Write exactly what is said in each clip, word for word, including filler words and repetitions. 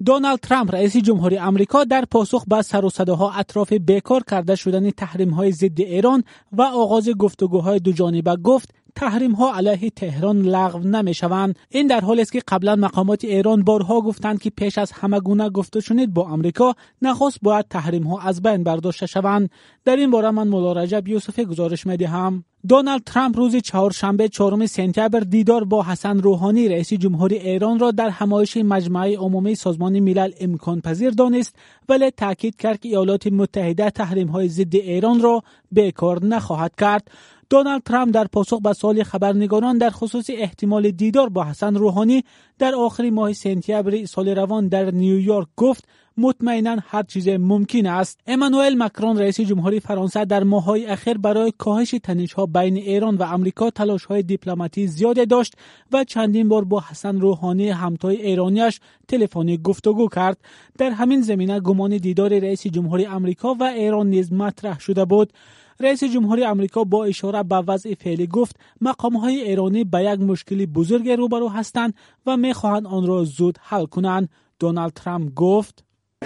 دونالد ترامپ رئیس جمهوری آمریکا در پاسخ به سر و صداها اطراف بیکار کرده شدن تحریم‌های ضد ایران و آغاز گفتگوهای دوجانبه گفت تحریم‌ها علیه تهران لغو نمی‌شوند. این در حالی است که قبلا مقامات ایران بارها گفتند که پیش از همه گونه گفته شنید با آمریکا نخست باید تحریم‌ها از بین برداشته شوند. در این باره من مولا رجب یوسفی گزارش می‌دهم. دونالد ترامپ روز چهارشنبه چهارم سپتامبر دیدار با حسن روحانی رئیس جمهوری ایران را در همایش مجمع عمومی سازمان ملل امکان پذیر دانست، ولی تاکید کرد که ایالات متحده تحریم‌های ضد ایران را بیکار نخواهد کرد. دونالد ترامپ در پاسخ به سوال خبرنگاران در خصوص احتمال دیدار با حسن روحانی در آخر ماه سپتامبر سال روان در نیویورک گفت مطمئنا هر چیز ممکن است. امانوئل مکرون رئیس جمهوری فرانسه در ماه‌های اخیر برای کاهش تنش‌ها بین ایران و آمریکا تلاش‌های دیپلماتی زیاد داشت و چندین بار با حسن روحانی همتای ایرانیش تلفنی گفتگو کرد. در همین زمینه گمان دیدار رئیس جمهوری آمریکا و ایران نیز مطرح شده بود. رئیس جمهوری آمریکا با اشاره به وضع فعلی گفت مقام‌های ایرانی به یک مشکل بزرگ روبرو هستند و می‌خواهند آن را زود حل کنند. دونالد ترامپ گفت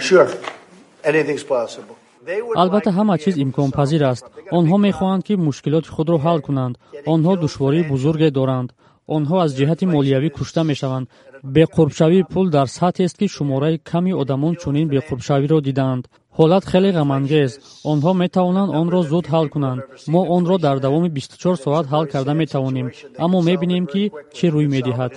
البته همه چیز امکان پذیر است. آنها می‌خواهند که مشکلات خود را حل کنند. آنها دشواری بزرگی دارند. آنها از جهت مالیوی کشته می‌شوند. بی‌قرب‌شوی پول در سطحی است که شماره کمی آدمان چنین بی‌قرب‌شوی را دیدند. حالت خیلی غم‌انگیز. آنها می‌توانند آن را زود حل کنند. ما آن را در دوام بیست و چهار ساعت حل کرده می‌توانیم، اما می‌بینیم که چه روی می‌دهد.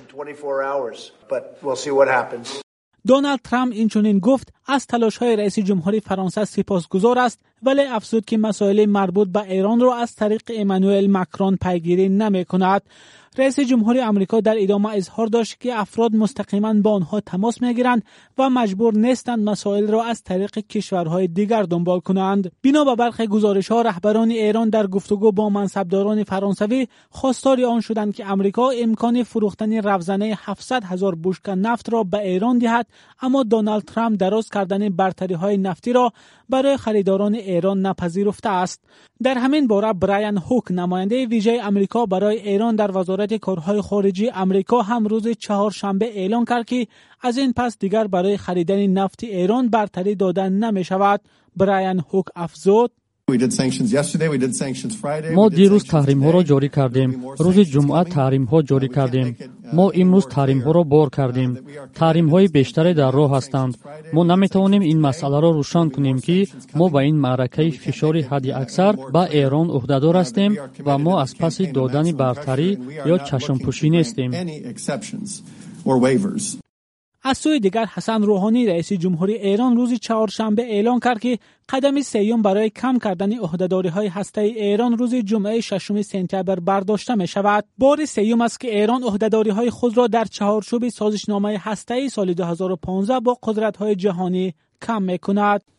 دونالد ترامپ اینچنین گفت از تلاش‌های رئیس جمهوری فرانسه سپاسگزار است، ولی افزود که مسائل مربوط به ایران را از طریق امانوئل مکرون پیگیری نمی‌کند. رئیس جمهوری آمریکا در ادامه اظهار داشت که افراد مستقیما با آنها تماس می‌گیرند و مجبور نیستند مسائل را از طریق کشورهای دیگر دنبال کنند. بنا به برخی گزارش‌ها رهبران ایران در گفتگو با منصبداران فرانسوی خواستار آن شدند که آمریکا امکان فروختن روزانه هفتصد هزار بشکه نفت را به ایران دهد، اما دونالد ترامپ دراز کردن برتری‌های نفتی را برای خریداران ایران نپذیرفته است. در همین باره برایان هوک نماینده ویژه آمریکا برای ایران در وزارت کارهای خارجی آمریکا هم روز چهارشنبه اعلام کرد که از این پس دیگر برای خریدن نفت ایران برتری دادن نمی شود. برایان هوک افزود ما دیروز تحریم ها را جاری کردیم. روز جمعه تحریم ها جاری کردیم. ما امروز تحریم ها را بار کردیم. تحریم های بیشتری در راه هستند. ما نمیتوانیم این مسئله را روشن کنیم که ما با این معرکه فشار حد اکثر با ایران عهدهدار هستیم و ما از پس دادن برتری یا چشم پوشی نیستیم. از سوی دیگر حسن روحانی رئیس جمهوری ایران روز چهارشنبه اعلام کرد که قدم سیوم برای کم کردن عهده‌داری‌های هسته‌ای ایران روز جمعه ششم سپتامبر برداشته می شود. بار سیوم است که ایران عهده‌داری‌های خود را در چهارچوب سازشنامه هسته‌ای سال دو هزار و پانزده با قدرت‌های جهانی کم می‌کند.